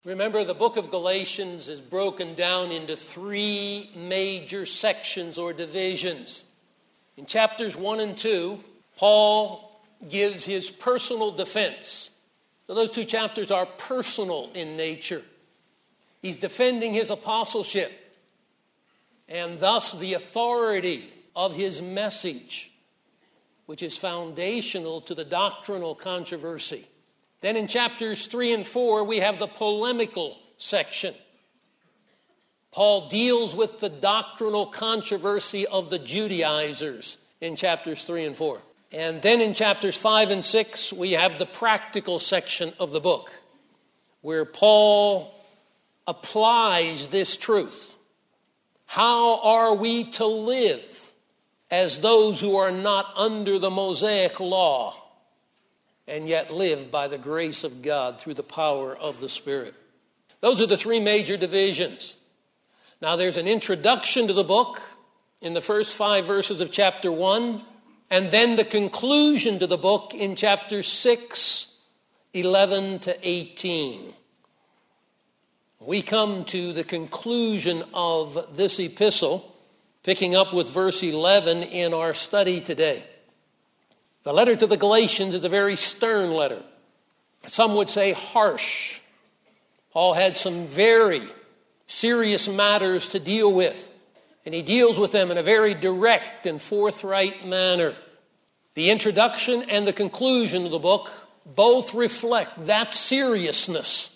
Remember, the book of Galatians is broken down into three major sections or divisions. In chapters 1 and 2, Paul gives his personal defense. So those two chapters are personal in nature. He's defending his apostleship and thus the authority of his message, which is foundational to the doctrinal controversy. Then in chapters 3 and 4, we have the polemical section. Paul deals with the doctrinal controversy of the Judaizers in chapters 3 and 4. And then in chapters 5 and 6, we have the practical section of the book, where Paul applies this truth. How are we to live as those who are not under the Mosaic law, and yet live by the grace of God through the power of the Spirit? Those are the three major divisions. Now there's an introduction to the book in the first 5 verses of chapter 1, and then the conclusion to the book in chapters 6, 11 to 18. We come to the conclusion of this epistle, picking up with verse 11 in our study today. The letter to the Galatians is a very stern letter. Some would say harsh. Paul had some very serious matters to deal with, and he deals with them in a very direct and forthright manner. The introduction and the conclusion of the book both reflect that seriousness.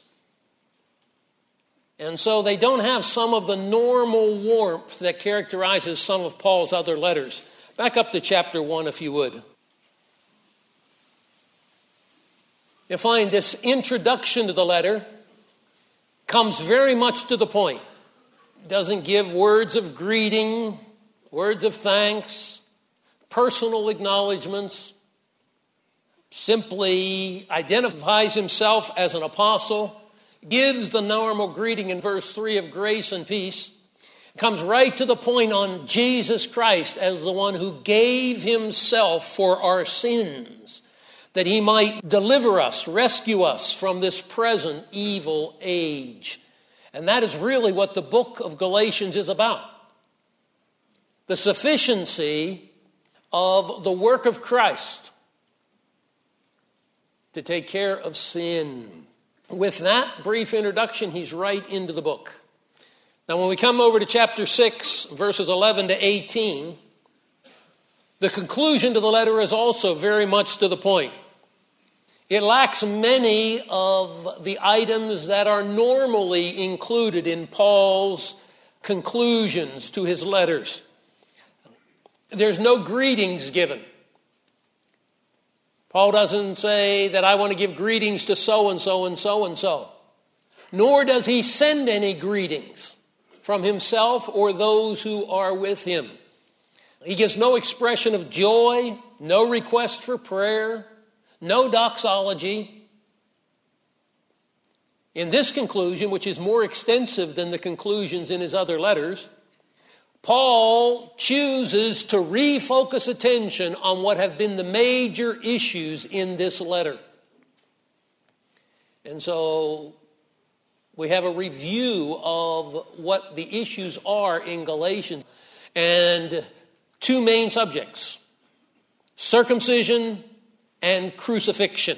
And so they don't have some of the normal warmth that characterizes some of Paul's other letters. Back up to chapter 1, if you would. You'll find this introduction to the letter comes very much to the point. It doesn't give words of greeting, words of thanks, personal acknowledgments. Simply identifies himself as an apostle, gives the normal greeting in verse 3 of grace and peace, comes right to the point on Jesus Christ as the one who gave himself for our sins, that he might deliver us, rescue us from this present evil age. And that is really what the book of Galatians is about. The sufficiency of the work of Christ to take care of sin. With that brief introduction, he's right into the book. Now, when we come over to chapter 6, verses 11 to 18, the conclusion to the letter is also very much to the point. It lacks many of the items that are normally included in Paul's conclusions to his letters. There's no greetings given. Paul doesn't say that I want to give greetings to so-and-so and so-and-so. Nor does he send any greetings from himself or those who are with him. He gives no expression of joy, no request for prayer, no doxology. In this conclusion, which is more extensive than the conclusions in his other letters, Paul chooses to refocus attention on what have been the major issues in this letter. And so we have a review of what the issues are in Galatians. And two main subjects: circumcision and crucifixion.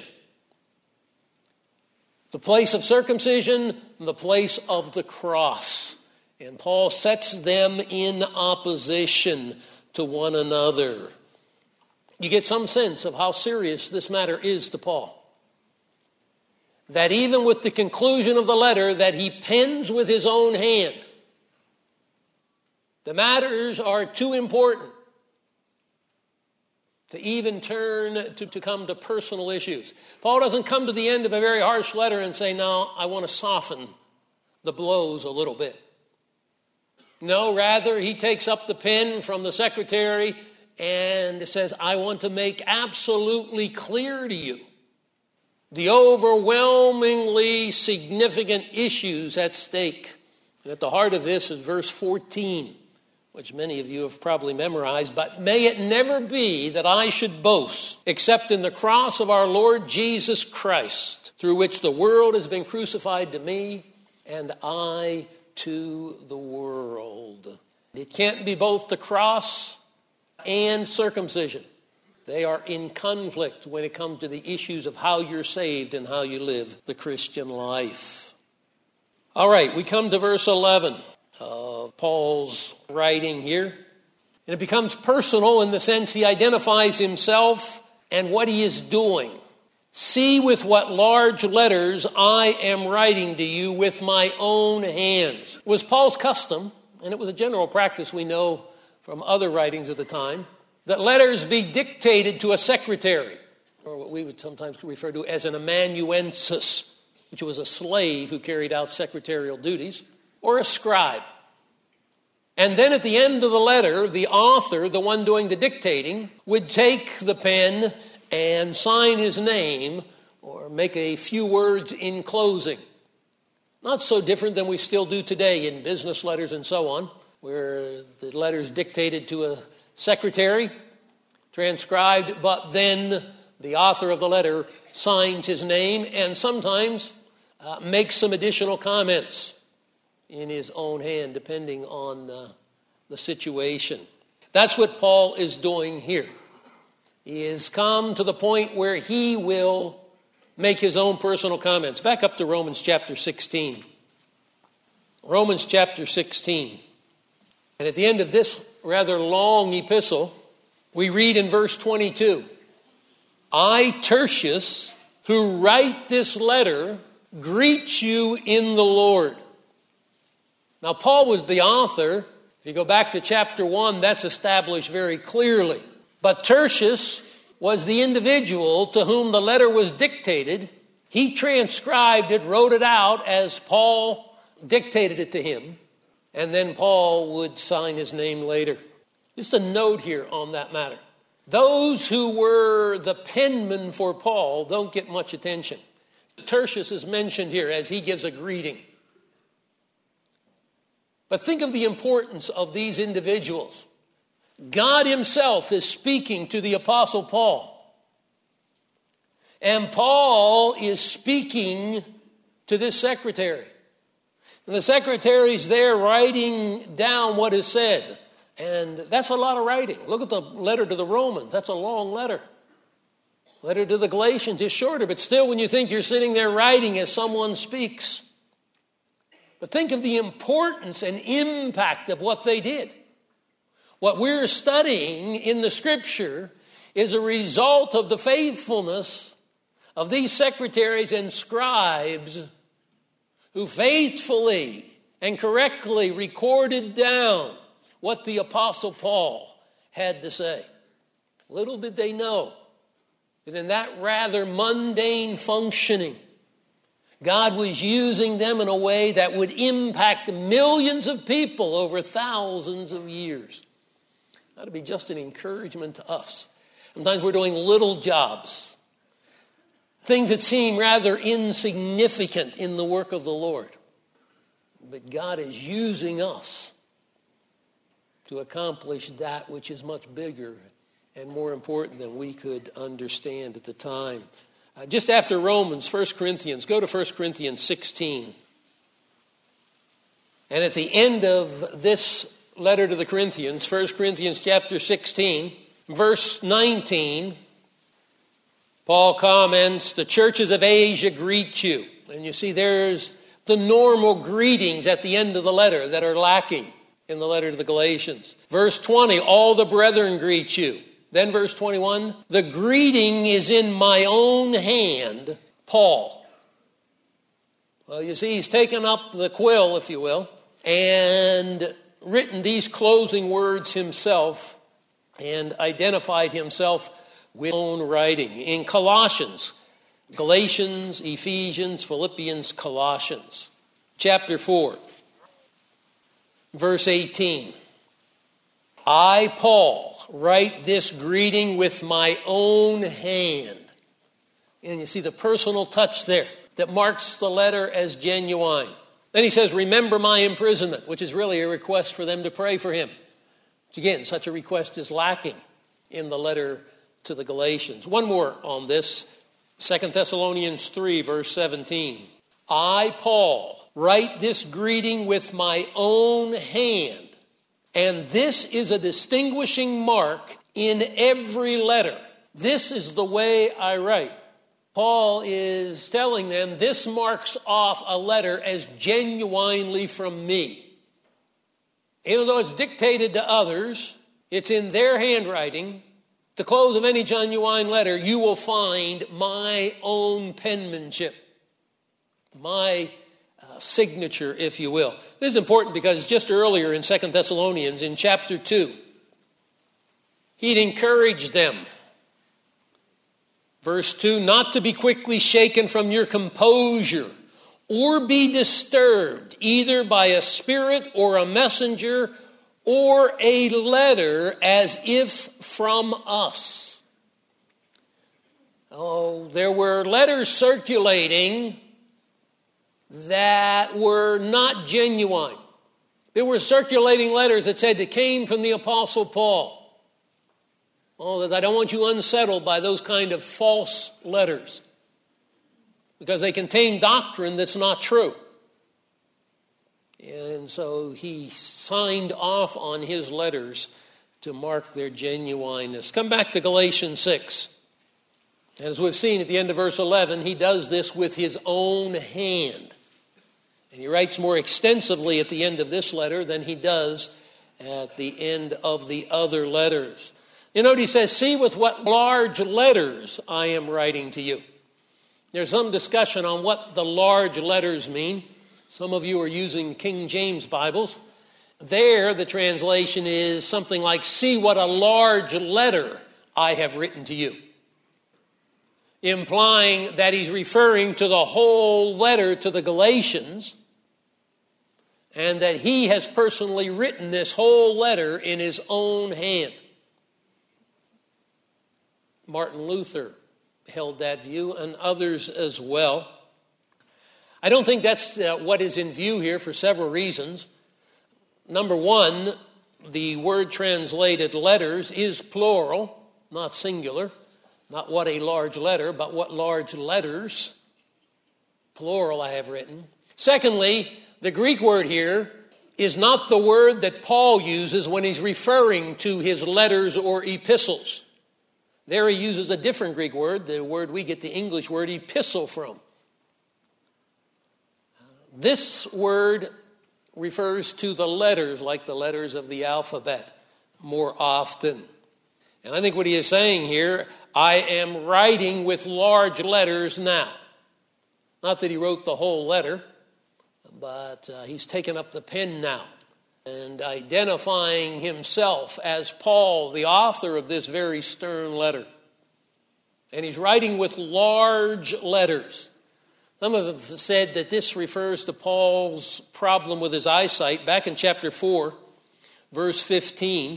The place of circumcision and the place of the cross. And Paul sets them in opposition to one another. You get some sense of how serious this matter is to Paul. That even with the conclusion of the letter that he pens with his own hand, the matters are too important to even turn to come to personal issues. Paul doesn't come to the end of a very harsh letter and say, now I want to soften the blows a little bit. No, rather, he takes up the pen from the secretary and says, I want to make absolutely clear to you the overwhelmingly significant issues at stake. And at the heart of this is verse 14 which many of you have probably memorized, but may it never be that I should boast except in the cross of our Lord Jesus Christ, through which the world has been crucified to me and I to the world. It can't be both the cross and circumcision. They are in conflict when it comes to the issues of how you're saved and how you live the Christian life. All right, we come to verse 11 of Paul's writing here. And it becomes personal in the sense he identifies himself and what he is doing. See with what large letters I am writing to you with my own hands. It was Paul's custom, and it was a general practice we know from other writings of the time, that letters be dictated to a secretary, or what we would sometimes refer to as an amanuensis, which was a slave who carried out secretarial duties, or a scribe. And then at the end of the letter, the author, the one doing the dictating, would take the pen and sign his name or make a few words in closing. Not so different than we still do today in business letters and so on, where the letter is dictated to a secretary, transcribed, but then the author of the letter signs his name and sometimes makes some additional comments in his own hand, depending on the situation. That's what Paul is doing here. He has come to the point where he will make his own personal comments. Back up to Romans chapter 16. Romans chapter 16. And at the end of this rather long epistle, we read in verse 22, I, Tertius, who write this letter, greet you in the Lord. Now, Paul was the author. If you go back to chapter 1, that's established very clearly. But Tertius was the individual to whom the letter was dictated. He transcribed it, wrote it out as Paul dictated it to him. And then Paul would sign his name later. Just a note here on that matter. Those who were the penmen for Paul don't get much attention. Tertius is mentioned here as he gives a greeting. But think of the importance of these individuals. God himself is speaking to the Apostle Paul. And Paul is speaking to this secretary. And the secretary's there writing down what is said. And that's a lot of writing. Look at the letter to the Romans. That's a long letter. Letter to the Galatians is shorter, but still when you think you're sitting there writing as someone speaks. But think of the importance and impact of what they did. What we're studying in the Scripture is a result of the faithfulness of these secretaries and scribes who faithfully and correctly recorded down what the Apostle Paul had to say. Little did they know that in that rather mundane functioning, God was using them in a way that would impact millions of people over thousands of years. That would be just an encouragement to us. Sometimes we're doing little jobs, things that seem rather insignificant in the work of the Lord. But God is using us to accomplish that which is much bigger and more important than we could understand at the time. Just after Romans, 1 Corinthians, go to 1 Corinthians 16. And at the end of this letter to the Corinthians, 1 Corinthians chapter 16, verse 19, Paul comments, the churches of Asia greet you. And you see there's the normal greetings at the end of the letter that are lacking in the letter to the Galatians. Verse 20, all the brethren greet you. Then verse 21, the greeting is in my own hand, Paul. Well, you see, he's taken up the quill, if you will, and written these closing words himself and identified himself with his own writing. In Colossians, Galatians, Ephesians, Philippians, Colossians, chapter 4, verse 18. I, Paul, write this greeting with my own hand. And you see the personal touch there that marks the letter as genuine. Then he says, remember my imprisonment, which is really a request for them to pray for him. Again, such a request is lacking in the letter to the Galatians. One more on this, 2 Thessalonians 3, verse 17. I, Paul, write this greeting with my own hand, and this is a distinguishing mark in every letter. This is the way I write. Paul is telling them this marks off a letter as genuinely from me. Even though it's dictated to others, it's in their handwriting. At the close of any genuine letter, you will find my own penmanship, my signature, if you will. This is important because just earlier in 2 Thessalonians, in chapter 2, he'd encouraged them. Verse 2, not to be quickly shaken from your composure or be disturbed either by a spirit or a messenger or a letter as if from us. Oh, there were letters circulating that were not genuine. There were circulating letters that said they came from the Apostle Paul. Oh, that I don't want you unsettled by those kind of false letters because they contain doctrine that's not true. And so he signed off on his letters to mark their genuineness. Come back to Galatians 6. As we've seen at the end of verse 11, he does this with his own hand. And he writes more extensively at the end of this letter than he does at the end of the other letters. You note he says, see with what large letters I am writing to you. There's some discussion on what the large letters mean. Some of you are using King James Bibles. There, the translation is something like, see what a large letter I have written to you. Implying that he's referring to the whole letter to the Galatians and that he has personally written this whole letter in his own hand. Martin Luther held that view and others as well. I don't think that's what is in view here for several reasons. Number one, the word translated letters is plural, not singular. Not what a large letter, but what large letters, plural, I have written. Secondly, the Greek word here is not the word that Paul uses when he's referring to his letters or epistles. There he uses a different Greek word, the word we get the English word epistle from. This word refers to the letters, like the letters of the alphabet, more often. And I think what he is saying here, I am writing with large letters now. Not that he wrote the whole letter, but he's taken up the pen now and identifying himself as Paul, the author of this very stern letter. And he's writing with large letters. Some have said that this refers to Paul's problem with his eyesight. Back in chapter 4, verse 15,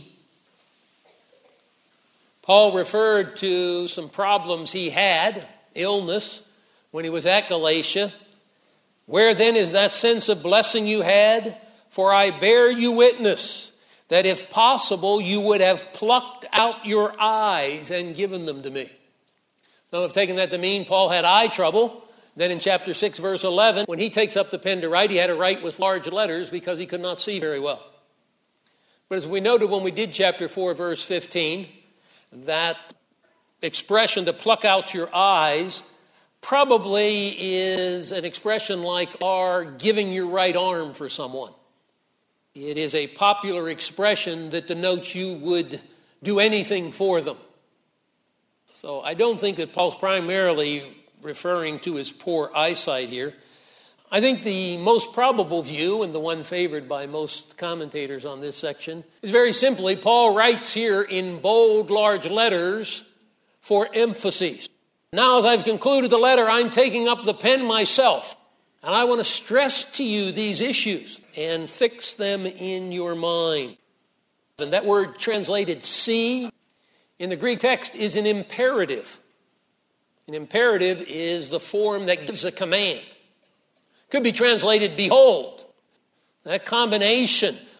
Paul referred to some problems he had, illness, when he was at Galatia. Where then is that sense of blessing you had? For I bear you witness that if possible you would have plucked out your eyes and given them to me. Some have taken that to mean Paul had eye trouble. Then in chapter 6, verse 11, when he takes up the pen to write, he had to write with large letters because he could not see very well. But as we noted when we did chapter 4, verse 15, that expression to pluck out your eyes probably is an expression like our giving your right arm for someone. It is a popular expression that denotes you would do anything for them. So I don't think that Paul's primarily referring to his poor eyesight here. I think the most probable view, and the one favored by most commentators on this section, is very simply, Paul writes here in bold, large letters for emphasis. Now, as I've concluded the letter, I'm taking up the pen myself, and I want to stress to you these issues and fix them in your mind. And that word translated see in the Greek text is an imperative. An imperative is the form that gives a command. Could be translated, behold. That combination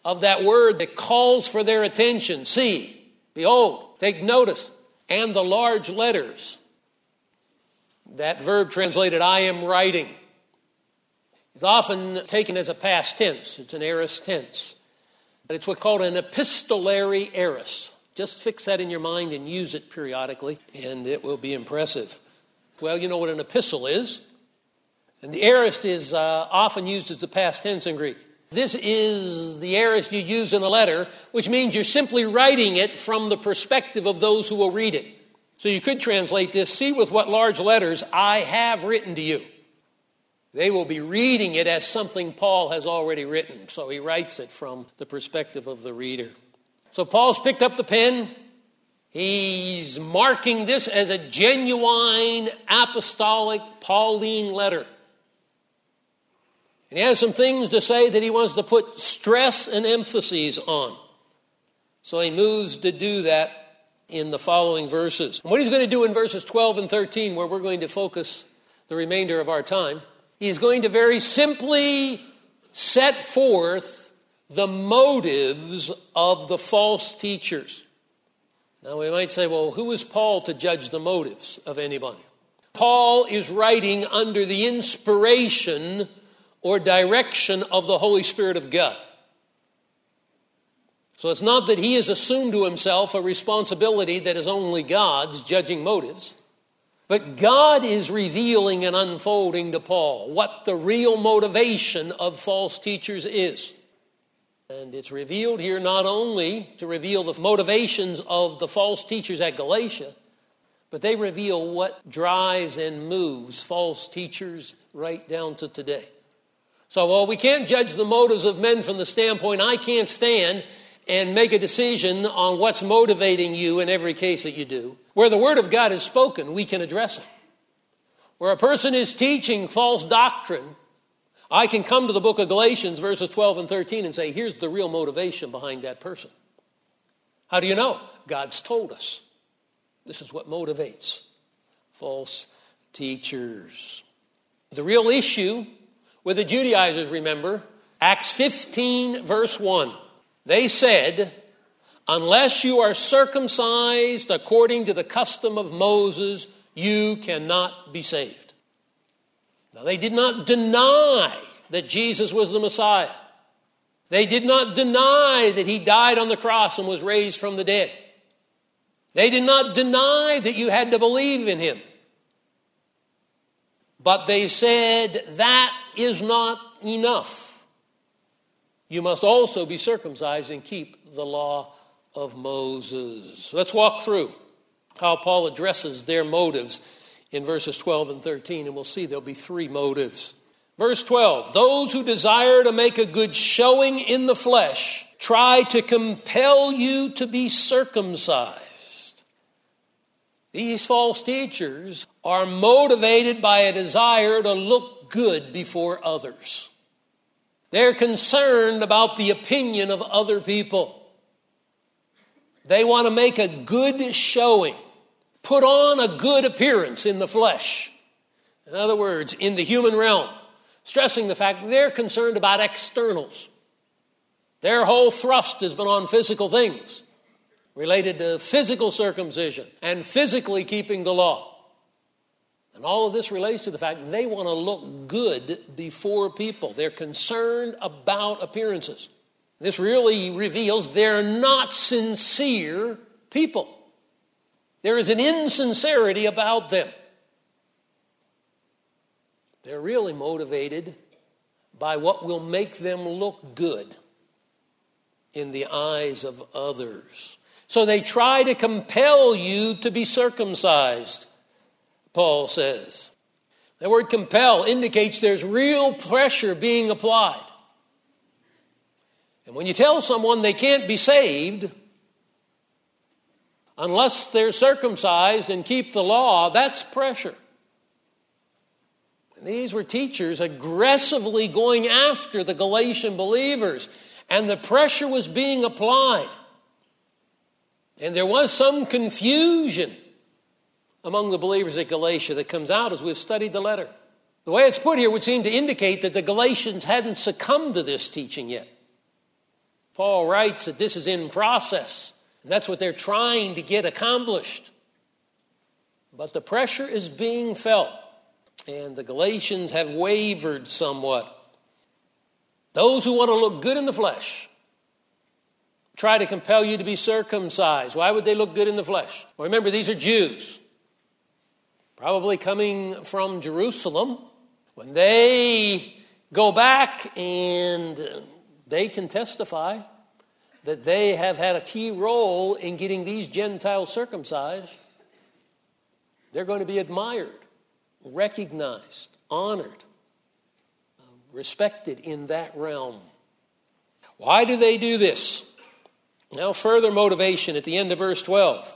of that word that calls for their attention. See, behold, take notice, and the large letters. That verb translated, I am writing, is often taken as a past tense. It's an aorist tense. But it's what's called an epistolary aorist. Just fix that in your mind and use it periodically, and it will be impressive. Well, you know what an epistle is. And the aorist is often used as the past tense in Greek. This is the aorist you use in a letter, which means you're simply writing it from the perspective of those who will read it. So you could translate this, see with what large letters I have written to you. They will be reading it as something Paul has already written. So he writes it from the perspective of the reader. So Paul's picked up the pen. He's marking this as a genuine apostolic Pauline letter. And he has some things to say that he wants to put stress and emphasis on. So he moves to do that in the following verses. And what he's going to do in verses 12 and 13, where we're going to focus the remainder of our time, he's going to very simply set forth the motives of the false teachers. Now we might say, well, who is Paul to judge the motives of anybody? Paul is writing under the inspiration or direction of the Holy Spirit of God. So it's not that he has assumed to himself a responsibility that is only God's, judging motives. But God is revealing and unfolding to Paul what the real motivation of false teachers is. And it's revealed here not only to reveal the motivations of the false teachers at Galatia, but they reveal what drives and moves false teachers right down to today. So while we can't judge the motives of men from the standpoint, I can't stand and make a decision on what's motivating you in every case that you do. Where the Word of God is spoken, we can address it. Where a person is teaching false doctrine, I can come to the book of Galatians, verses 12 and 13, and say, here's the real motivation behind that person. How do you know? God's told us. This is what motivates false teachers. The real issue with the Judaizers, remember, Acts 15, verse 1. They said, unless you are circumcised according to the custom of Moses, you cannot be saved. Now, they did not deny that Jesus was the Messiah. They did not deny that he died on the cross and was raised from the dead. They did not deny that you had to believe in him. But they said that is not enough. You must also be circumcised and keep the law of Moses. Let's walk through how Paul addresses their motives in verses 12 and 13, and we'll see there'll be three motives. Verse 12, those who desire to make a good showing in the flesh try to compel you to be circumcised. These false teachers are motivated by a desire to look good before others. They're concerned about the opinion of other people. They want to make a good showing, put on a good appearance in the flesh. In other words, in the human realm, stressing the fact that they're concerned about externals. Their whole thrust has been on physical things, related to physical circumcision and physically keeping the law. And all of this relates to the fact they want to look good before people. They're concerned about appearances. This really reveals they're not sincere people. There is an insincerity about them. They're really motivated by what will make them look good in the eyes of others. So they try to compel you to be circumcised, Paul says. The word compel indicates there's real pressure being applied. And when you tell someone they can't be saved unless they're circumcised and keep the law, that's pressure. And these were teachers aggressively going after the Galatian believers, and the pressure was being applied. And there was some confusion among the believers at Galatia that comes out as we've studied the letter. The way it's put here would seem to indicate that the Galatians hadn't succumbed to this teaching yet. Paul writes that this is in process, and that's what they're trying to get accomplished. But the pressure is being felt, and the Galatians have wavered somewhat. Those who want to look good in the flesh try to compel you to be circumcised. Why would they look good in the flesh? Well, remember, these are Jews, probably coming from Jerusalem. When they go back and they can testify that they have had a key role in getting these Gentiles circumcised, they're going to be admired, recognized, honored, respected in that realm. Why do they do this? Now, further motivation at the end of verse 12.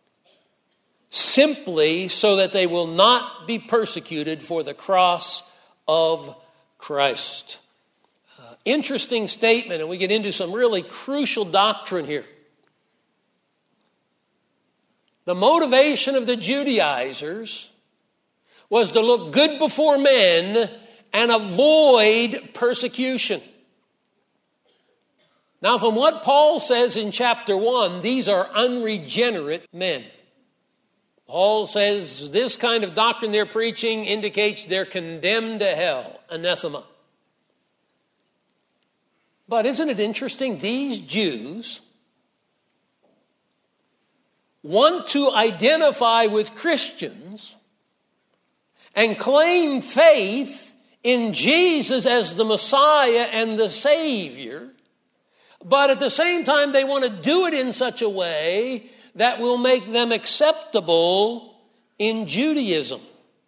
Simply so that they will not be persecuted for the cross of Christ. Interesting statement, and we get into some really crucial doctrine here. The motivation of the Judaizers was to look good before men and avoid persecution. Now, from what Paul says in chapter 1, these are unregenerate men. Paul says this kind of doctrine they're preaching indicates they're condemned to hell, anathema. But isn't it interesting? These Jews want to identify with Christians and claim faith in Jesus as the Messiah and the Savior, but at the same time they want to do it in such a way that will make them acceptable in Judaism.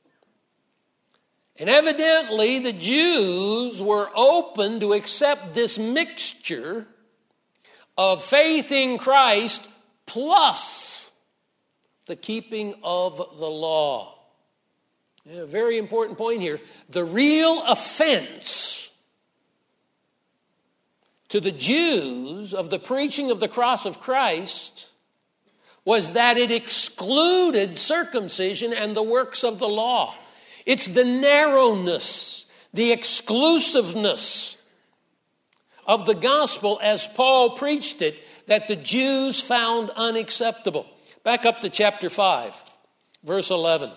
And evidently the Jews were open to accept this mixture of faith in Christ plus the keeping of the law. A very important point here. The real offense to the Jews of the preaching of the cross of Christ was that it excluded circumcision and the works of the law. It's the narrowness, the exclusiveness of the gospel as Paul preached it that the Jews found unacceptable. Back up to chapter 5, verse 11.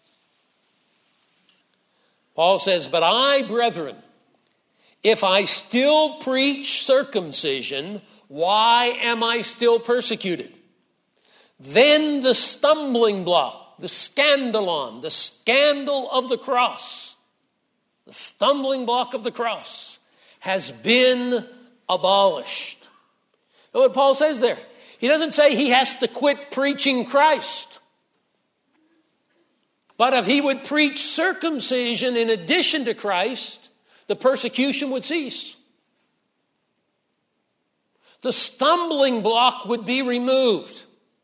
Paul says, "But I, brethren, if I still preach circumcision, why am I still persecuted? Then the stumbling block, the scandalon, the scandal of the cross, the stumbling block of the cross has been abolished." Know what Paul says there? He doesn't say he has to quit preaching Christ. But if he would preach circumcision in addition to Christ, the persecution would cease. The stumbling block would be removed.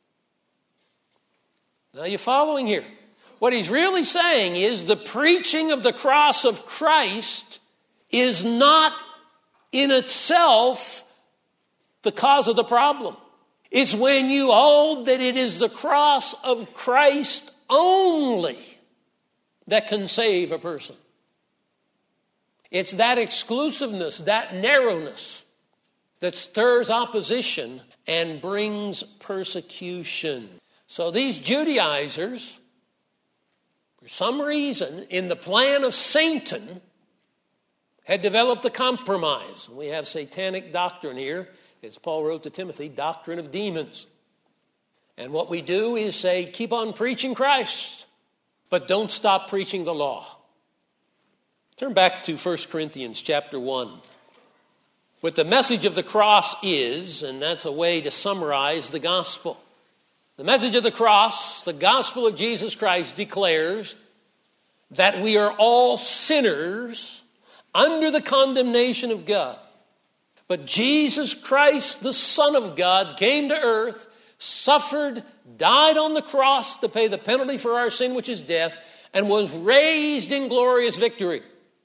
Now you're following here. What he's really saying is the preaching of the cross of Christ is not in itself the cause of the problem. It's when you hold that it is the cross of Christ only that can save a person. It's that exclusiveness, that narrowness that stirs opposition and brings persecution. So these Judaizers, for some reason, in the plan of Satan, had developed a compromise. We have satanic doctrine here, as Paul wrote to Timothy, doctrine of demons. And what we do is say, keep on preaching Christ, but don't stop preaching the law. Turn back to 1 Corinthians chapter 1. What the message of the cross is, and that's a way to summarize the gospel. The message of the cross, the gospel of Jesus Christ, declares that we are all sinners under the condemnation of God. But Jesus Christ, the Son of God, came to earth, suffered, died on the cross to pay the penalty for our sin, which is death, and was raised in glorious victory.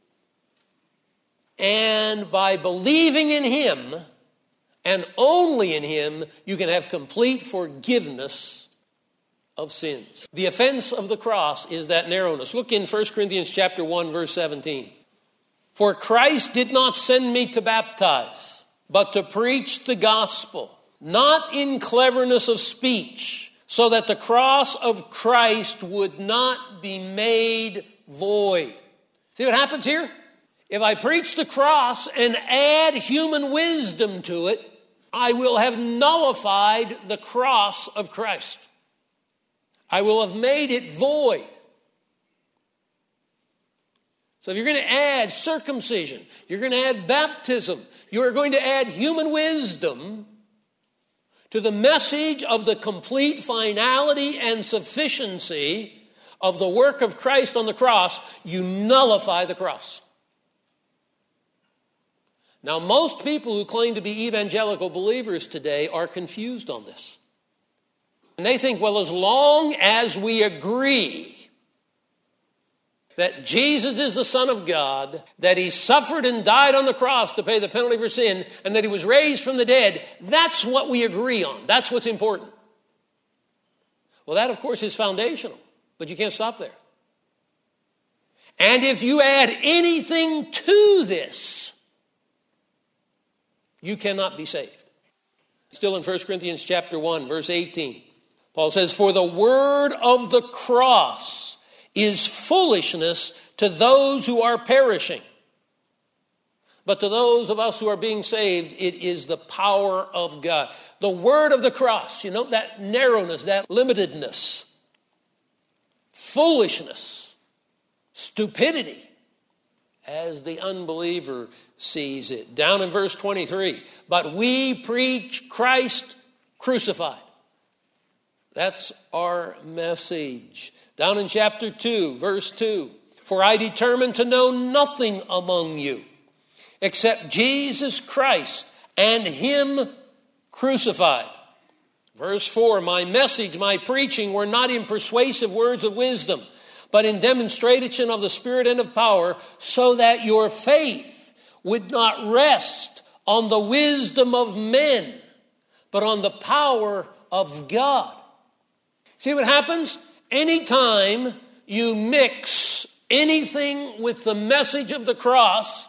And by believing in him, and only in him, you can have complete forgiveness of sins. The offense of the cross is that narrowness. Look in 1 Corinthians chapter 1, verse 17. "For Christ did not send me to baptize, but to preach the gospel, not in cleverness of speech, so that the cross of Christ would not be made void. See what happens here? If I preach the cross and add human wisdom to it, I will have nullified the cross of Christ. I will have made it void. So if you're going to add circumcision, you're going to add baptism, you are going to add human wisdom to the message of the complete finality and sufficiency of the work of Christ on the cross, you nullify the cross. Now, most people who claim to be evangelical believers today are confused on this. And they think, well, as long as we agree that Jesus is the Son of God, that he suffered and died on the cross to pay the penalty for sin, and that he was raised from the dead, that's what we agree on. That's what's important. Well, that, of course, is foundational, but you can't stop there. And if you add anything to this, you cannot be saved. Still in 1 Corinthians chapter 1, verse 18, Paul says, "For the word of the cross is foolishness to those who are perishing. But to those of us who are being saved, it is the power of God." The word of the cross, you know, that narrowness, that limitedness, foolishness, stupidity, as the unbeliever sees it. Down in verse 23, "But we preach Christ crucified." That's our message. Down in chapter 2, verse 2, "For I determined to know nothing among you except Jesus Christ and him crucified." Verse 4, "My message, my preaching were not in persuasive words of wisdom, but in demonstration of the Spirit and of power, so that your faith would not rest on the wisdom of men, but on the power of God." See what happens? Anytime you mix anything with the message of the cross,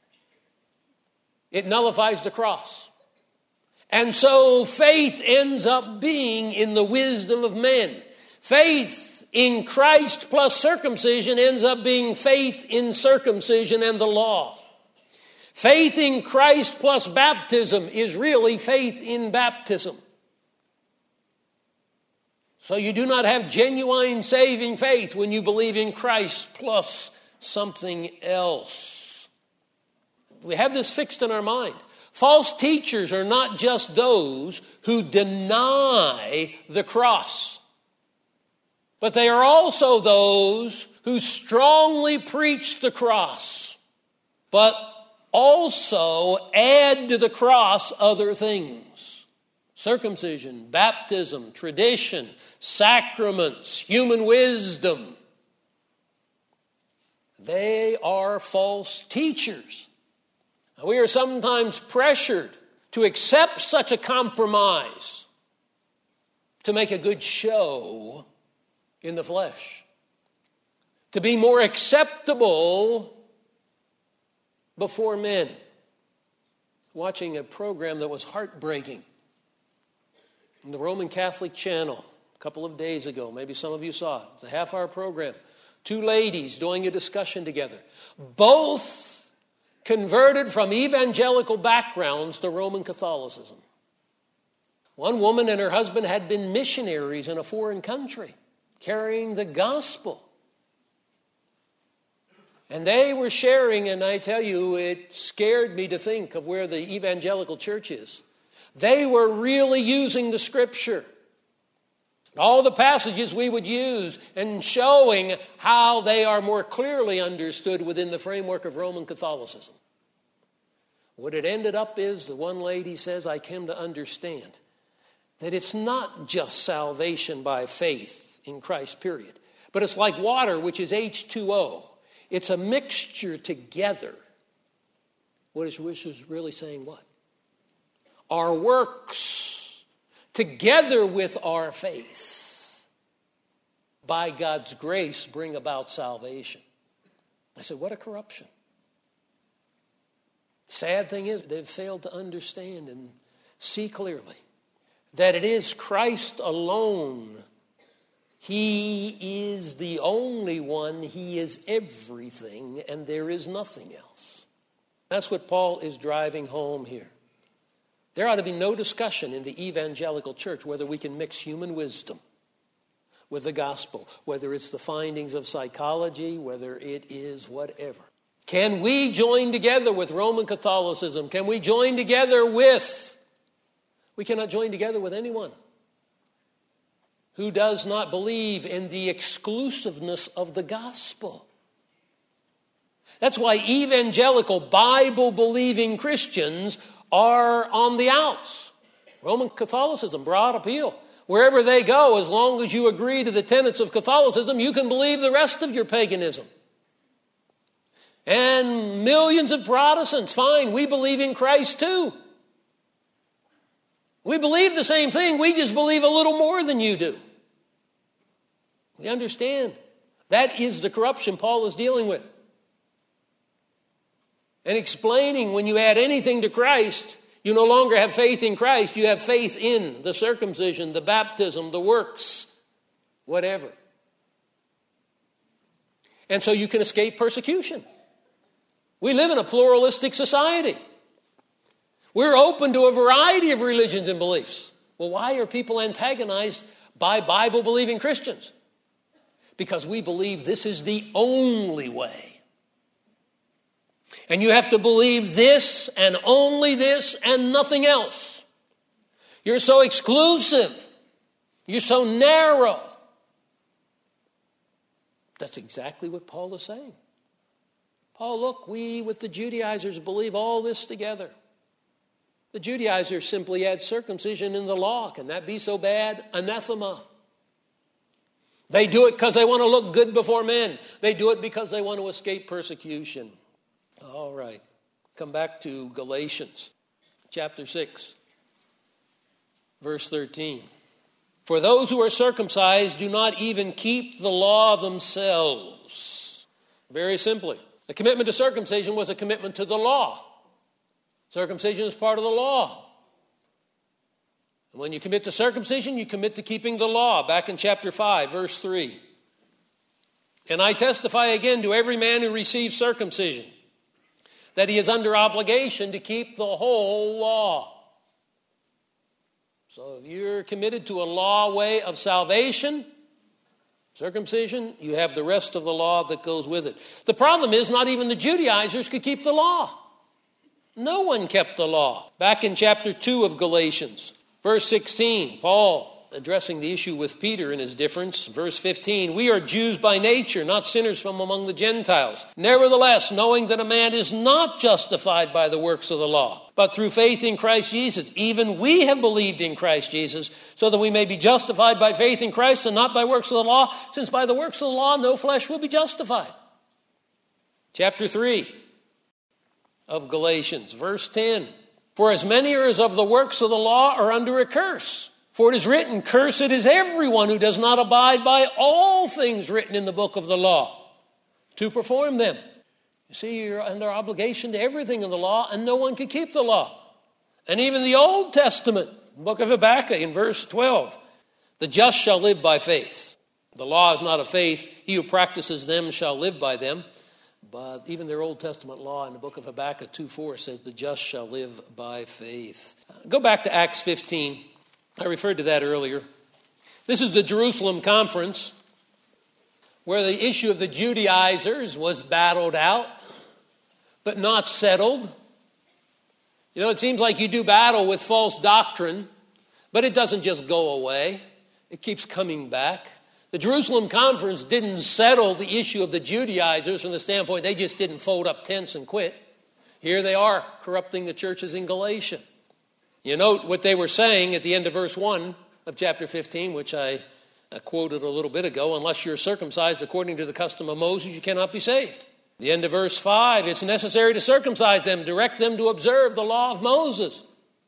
it nullifies the cross. And so faith ends up being in the wisdom of men. Faith in Christ plus circumcision ends up being faith in circumcision and the law. Faith in Christ plus baptism is really faith in baptism. So you do not have genuine saving faith when you believe in Christ plus something else. We have this fixed in our mind. False teachers are not just those who deny the cross, but they are also those who strongly preach the cross, but also add to the cross other things. Circumcision, baptism, tradition, sacraments, human wisdom. They are false teachers. We are sometimes pressured to accept such a compromise to make a good show in the flesh, to be more acceptable before men. Watching a program that was heartbreaking on the Roman Catholic channel a couple of days ago. Maybe some of you saw it. It's a half-hour program. Two ladies doing a discussion together. Both converted from evangelical backgrounds to Roman Catholicism. One woman and her husband had been missionaries in a foreign country, carrying the gospel. And they were sharing, and I tell you, it scared me to think of where the evangelical church is. They were really using the Scripture, all the passages we would use, and showing how they are more clearly understood within the framework of Roman Catholicism. What it ended up is, the one lady says, I came to understand that it's not just salvation by faith in Christ, period. But it's like water, which is H2O. It's a mixture together. Which is really saying what? Our works together with our faith, by God's grace, bring about salvation. I said, what a corruption. Sad thing is, they've failed to understand and see clearly that it is Christ alone. He is the only one. He is everything, and there is nothing else. That's what Paul is driving home here. There ought to be no discussion in the evangelical church whether we can mix human wisdom with the gospel, whether it's the findings of psychology, whether it is whatever. Can we join together with Roman Catholicism? Can we join together with... We cannot join together with anyone who does not believe in the exclusiveness of the gospel. That's why evangelical, Bible-believing Christians are on the outs. Roman Catholicism, broad appeal. Wherever they go, as long as you agree to the tenets of Catholicism, you can believe the rest of your paganism. And millions of Protestants, fine, we believe in Christ too. We believe the same thing, we just believe a little more than you do. We understand. That is the corruption Paul is dealing with. And explaining when you add anything to Christ, you no longer have faith in Christ, you have faith in the circumcision, the baptism, the works, whatever. And so you can escape persecution. We live in a pluralistic society. We're open to a variety of religions and beliefs. Well, why are people antagonized by Bible-believing Christians? Because we believe this is the only way. And you have to believe this and only this and nothing else. You're so exclusive. You're so narrow. That's exactly what Paul is saying. Paul, look, we with the Judaizers believe all this together. The Judaizers simply add circumcision in the law. Can that be so bad? Anathema. They do it because they want to look good before men. They do it because they want to escape persecution. All right. Come back to Galatians chapter 6, verse 13. For those who are circumcised do not even keep the law themselves. Very simply, the commitment to circumcision was a commitment to the law. Circumcision is part of the law. And when you commit to circumcision, you commit to keeping the law. Back in chapter 5, verse 3. And I testify again to every man who receives circumcision, that he is under obligation to keep the whole law. So if you're committed to a law way of salvation, circumcision, you have the rest of the law that goes with it. The problem is not even the Judaizers could keep the law. No one kept the law. Back in chapter 2 of Galatians, verse 16, Paul addressing the issue with Peter in his difference. Verse 15, we are Jews by nature, not sinners from among the Gentiles. Nevertheless, knowing that a man is not justified by the works of the law, but through faith in Christ Jesus, even we have believed in Christ Jesus, so that we may be justified by faith in Christ and not by works of the law, since by the works of the law no flesh will be justified. Chapter 3 of Galatians, verse 10. For as many as of the works of the law are under a curse. For it is written, cursed is everyone who does not abide by all things written in the book of the law to perform them. You see, you're under obligation to everything in the law, and no one can keep the law. And even the Old Testament, book of Habakkuk in verse 12, the just shall live by faith. The law is not of faith. He who practices them shall live by them. But even their Old Testament law in the book of Habakkuk 2:4 says the just shall live by faith. Go back to Acts 15. I referred to that earlier. This is the Jerusalem conference where the issue of the Judaizers was battled out, but not settled. You know, it seems like you do battle with false doctrine, but it doesn't just go away. It keeps coming back. The Jerusalem conference didn't settle the issue of the Judaizers from the standpoint they just didn't fold up tents and quit. Here they are corrupting the churches in Galatia. You note what they were saying at the end of verse 1 of chapter 15, which I quoted a little bit ago. Unless you're circumcised according to the custom of Moses, you cannot be saved. The end of verse 5, it's necessary to circumcise them, direct them to observe the law of Moses.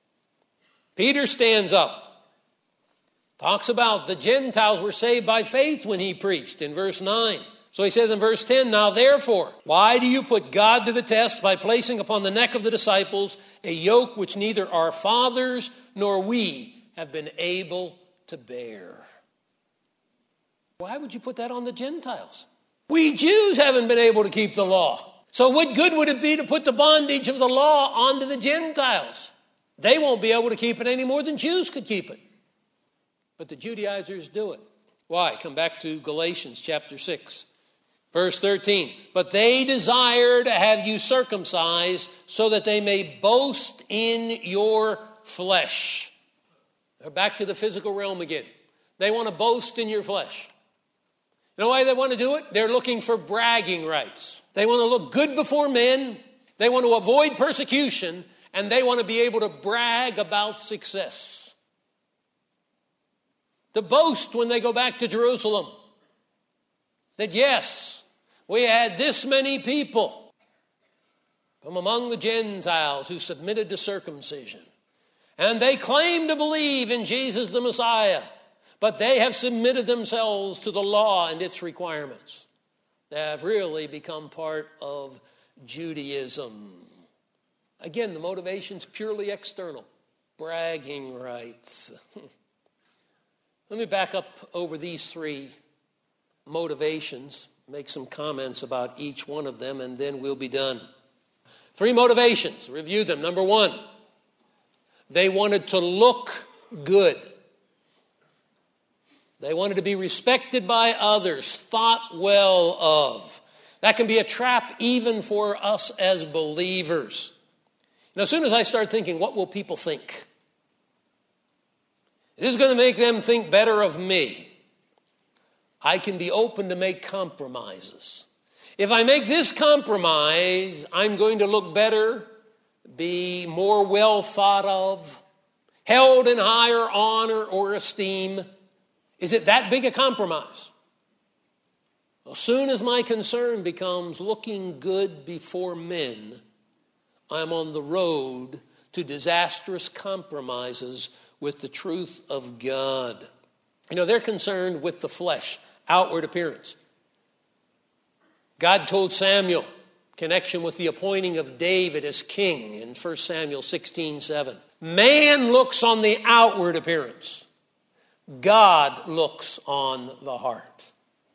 Peter stands up, talks about the Gentiles were saved by faith when he preached in verse 9. So he says in verse 10, now therefore, why do you put God to the test by placing upon the neck of the disciples a yoke which neither our fathers nor we have been able to bear? Why would you put that on the Gentiles? We Jews haven't been able to keep the law. So what good would it be to put the bondage of the law onto the Gentiles? They won't be able to keep it any more than Jews could keep it. But the Judaizers do it. Why? Come back to Galatians chapter 6. Verse 13, but they desire to have you circumcised so that they may boast in your flesh. They're back to the physical realm again. They want to boast in your flesh. You know why they want to do it? They're looking for bragging rights. They want to look good before men. They want to avoid persecution. And they want to be able to brag about success. To boast when they go back to Jerusalem. That yes, we had this many people from among the Gentiles who submitted to circumcision. And they claim to believe in Jesus the Messiah. But they have submitted themselves to the law and its requirements. They have really become part of Judaism. Again, the motivation's purely external. Bragging rights. Let me back up over these three motivations, make some comments about each one of them, and then we'll be done. Three motivations. Review them. Number one, they wanted to look good. They wanted to be respected by others, thought well of. That can be a trap even for us as believers. Now, as soon as I start thinking, what will people think? This is going to make them think better of me. I can be open to make compromises. If I make this compromise, I'm going to look better, be more well thought of, held in higher honor or esteem. Is it that big a compromise? As soon as my concern becomes looking good before men, I'm on the road to disastrous compromises with the truth of God. You know, they're concerned with the flesh, outward appearance. God told Samuel, in connection with the appointing of David as king in 1 Samuel 16:7. Man looks on the outward appearance. God looks on the heart.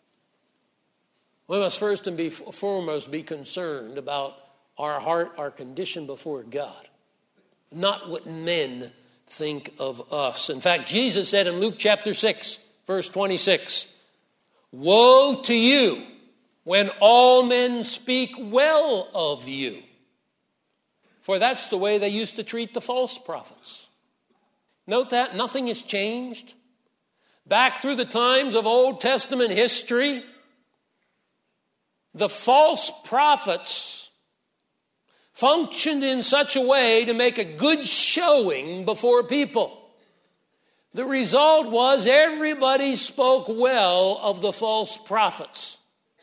We must first and foremost be concerned about our heart, our condition before God, not what men think of us. In fact, Jesus said in Luke chapter 6, verse 26, woe to you when all men speak well of you. For that's the way they used to treat the false prophets. Note that nothing has changed. Back through the times of Old Testament history, the false prophets functioned in such a way to make a good showing before people. The result was everybody spoke well of the false prophets.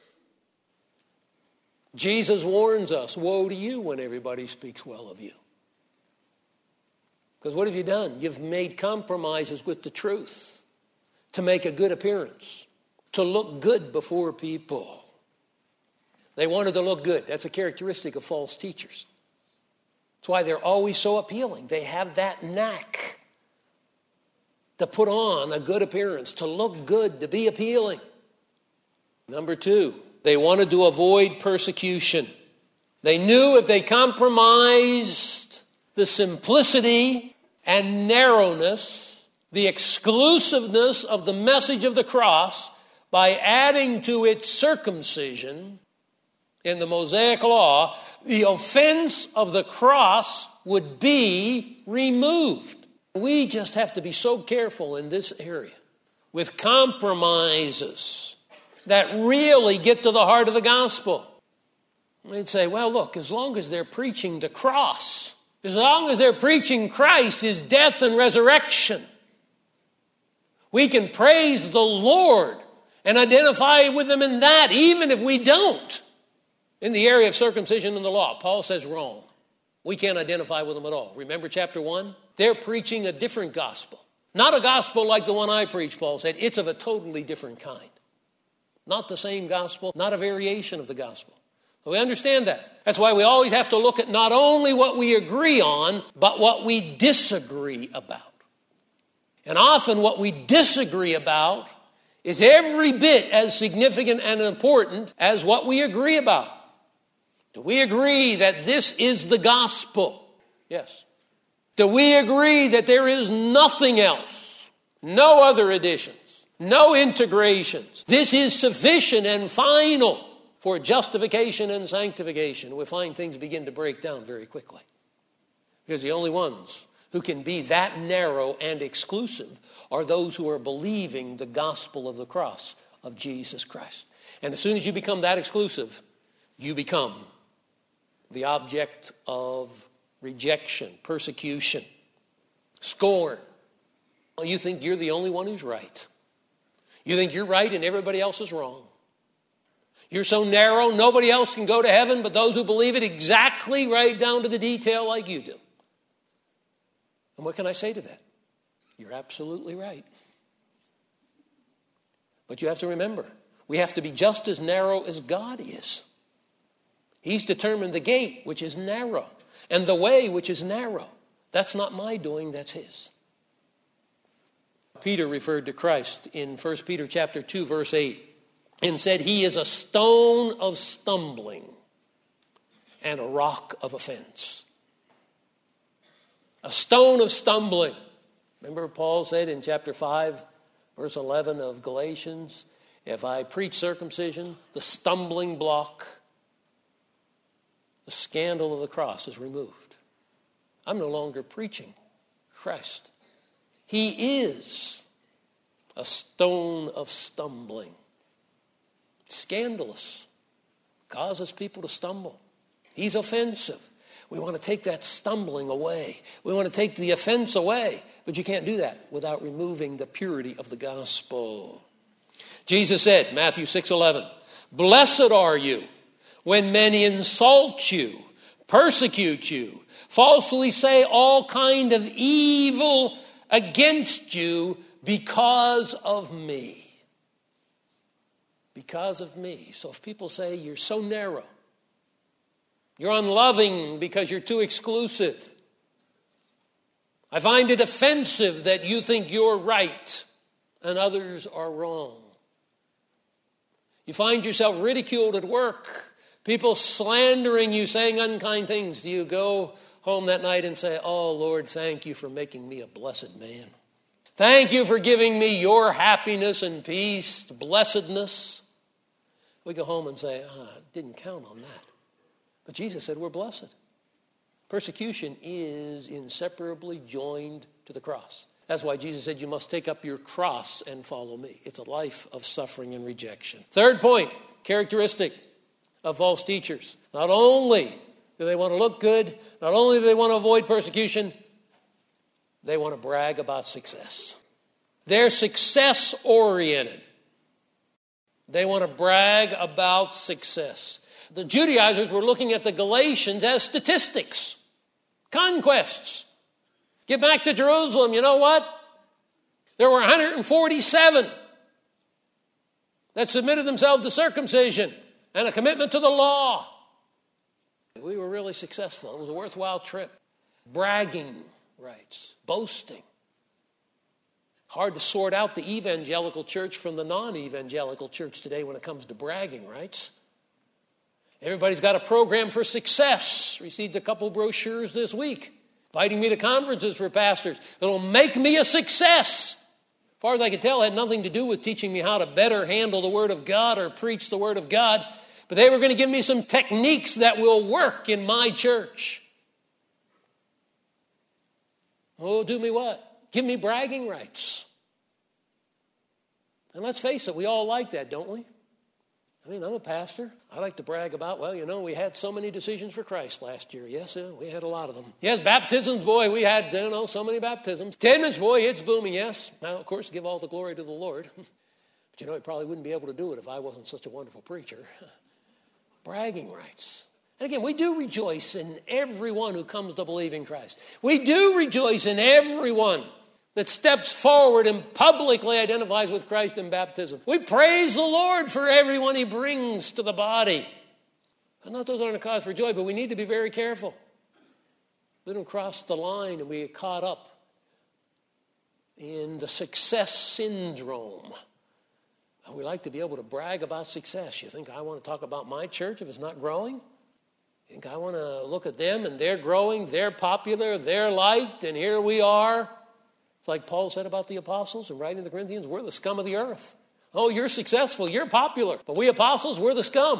Jesus warns us, woe to you when everybody speaks well of you. Because what have you done? You've made compromises with the truth to make a good appearance, to look good before people. They wanted to look good. That's a characteristic of false teachers. That's why they're always so appealing. They have that knack to put on a good appearance, to look good, to be appealing. Number two, they wanted to avoid persecution. They knew if they compromised the simplicity and narrowness, the exclusiveness of the message of the cross by adding to its circumcision in the Mosaic law, the offense of the cross would be removed. We just have to be so careful in this area with compromises that really get to the heart of the gospel. We'd say, well, look, as long as they're preaching the cross, as long as they're preaching Christ, his death and resurrection, we can praise the Lord and identify with them in that, even if we don't. In the area of circumcision in the law, Paul says wrong. We can't identify with them at all. Remember chapter 1? They're preaching a different gospel. Not a gospel like the one I preach, Paul said. It's of a totally different kind. not the same gospel, not a variation of the gospel. So we understand that. That's why we always have to look at not only what we agree on, but what we disagree about. And often what we disagree about is every bit as significant and important as what we agree about. Do we agree that this is the gospel? Yes. Do we agree that there is nothing else, no other additions, no integrations? This is sufficient and final for justification and sanctification. We find things begin to break down very quickly. Because the only ones who can be that narrow and exclusive are those who are believing the gospel of the cross of Jesus Christ. And as soon as you become that exclusive, you become the object of rejection, persecution, scorn. You think you're the only one who's right. You think you're right and everybody else is wrong. You're so narrow, nobody else can go to heaven but those who believe it exactly right down to the detail like you do. And what can I say to that? You're absolutely right. But you have to remember, we have to be just as narrow as God is. He's determined the gate, which is narrow, and the way, which is narrow. That's not my doing, that's his. Peter referred to Christ in 1 Peter chapter 2, verse 8, and said, he is a stone of stumbling and a rock of offense. A stone of stumbling. Remember Paul said in chapter 5, verse 11 of Galatians, if I preach circumcision, the stumbling block, the scandal of the cross is removed. I'm no longer preaching Christ. He is a stone of stumbling. Scandalous. Causes people to stumble. He's offensive. We want to take that stumbling away. We want to take the offense away. But you can't do that without removing the purity of the gospel. Jesus said, Matthew 6:11, blessed are you when men insult you, persecute you, falsely say all kind of evil against you because of me. Because of me. So if people say you're so narrow, you're unloving because you're too exclusive, I find it offensive that you think you're right and others are wrong. You find yourself ridiculed at work, people slandering you, saying unkind things. Do you go home that night and say, oh, Lord, thank you for making me a blessed man. Thank you for giving me your happiness and peace, blessedness. We go home and say, I didn't count on that. But Jesus said we're blessed. Persecution is inseparably joined to the cross. That's why Jesus said you must take up your cross and follow me. It's a life of suffering and rejection. Third point, characteristic of false teachers. Not only do they want to look good, not only do they want to avoid persecution, they want to brag about success. They're success-oriented. They want to brag about success. The Judaizers were looking at the Galatians as statistics, conquests. Get back to Jerusalem, you know what? There were 147 that submitted themselves to circumcision and a commitment to the law. We were really successful. It was a worthwhile trip. Bragging rights, boasting. Hard to sort out the evangelical church from the non-evangelical church today when it comes to bragging rights. Everybody's got a program for success. Received a couple brochures this week, inviting me to conferences for pastors that'll make me a success. As far as I can tell, it had nothing to do with teaching me how to better handle the Word of God or preach the Word of God. But they were going to give me some techniques that will work in my church. Oh, do me what? Give me bragging rights. And let's face it, we all like that, don't we? I mean, I'm a pastor. I like to brag about, well, you know, we had so many decisions for Christ last year. Yes, we had a lot of them. Yes, baptisms, boy, we had, so many baptisms. Attendance, boy, it's booming, yes. Now, of course, give all the glory to the Lord. But he probably wouldn't be able to do it if I wasn't such a wonderful preacher. Bragging rights. And again, we do rejoice in everyone who comes to believe in Christ. We do rejoice in everyone that steps forward and publicly identifies with Christ in baptism. We praise the Lord for everyone he brings to the body. And not those aren't a cause for joy, but we need to be very careful. We don't cross the line and we get caught up in the success syndrome. We like to be able to brag about success. You think I want to talk about my church if it's not growing? You think I want to look at them and they're growing, they're popular, they're liked, and here we are. It's like Paul said about the apostles in writing to the Corinthians, we're the scum of the earth. Oh, you're successful, you're popular, but we apostles, we're the scum.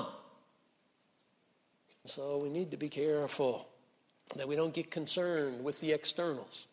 So we need to be careful that we don't get concerned with the externals.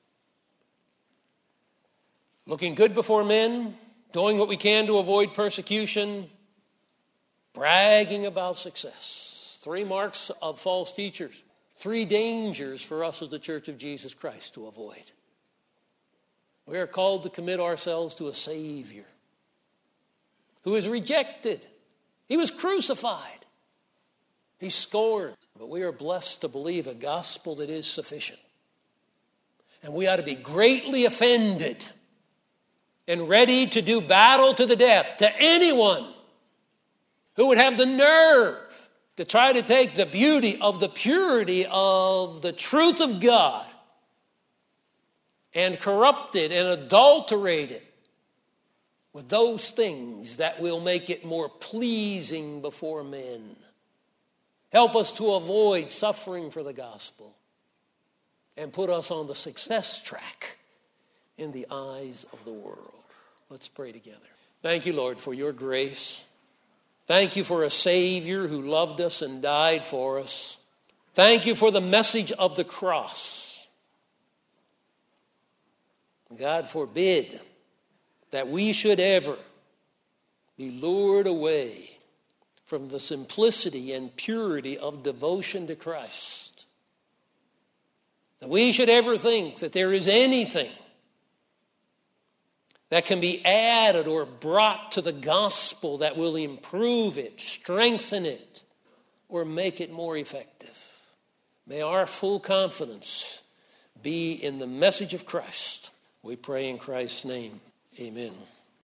Looking good before men, doing what we can to avoid persecution, bragging about success. 3 marks of false teachers. 3 dangers for us as the Church of Jesus Christ to avoid. We are called to commit ourselves to a Savior who is rejected. He was crucified. He's scorned. But we are blessed to believe a gospel that is sufficient. And we ought to be greatly offended and ready to do battle to the death to anyone who would have the nerve to try to take the beauty of the purity of the truth of God and corrupt it and adulterate it with those things that will make it more pleasing before men. Help us to avoid suffering for the gospel and put us on the success track in the eyes of the world. Let's pray together. Thank you, Lord, for your grace. Thank you for a Savior who loved us and died for us. Thank you for the message of the cross. God forbid that we should ever be lured away from the simplicity and purity of devotion to Christ. That we should ever think that there is anything that can be added or brought to the gospel that will improve it, strengthen it, or make it more effective. May our full confidence be in the message of Christ. We pray in Christ's name. Amen.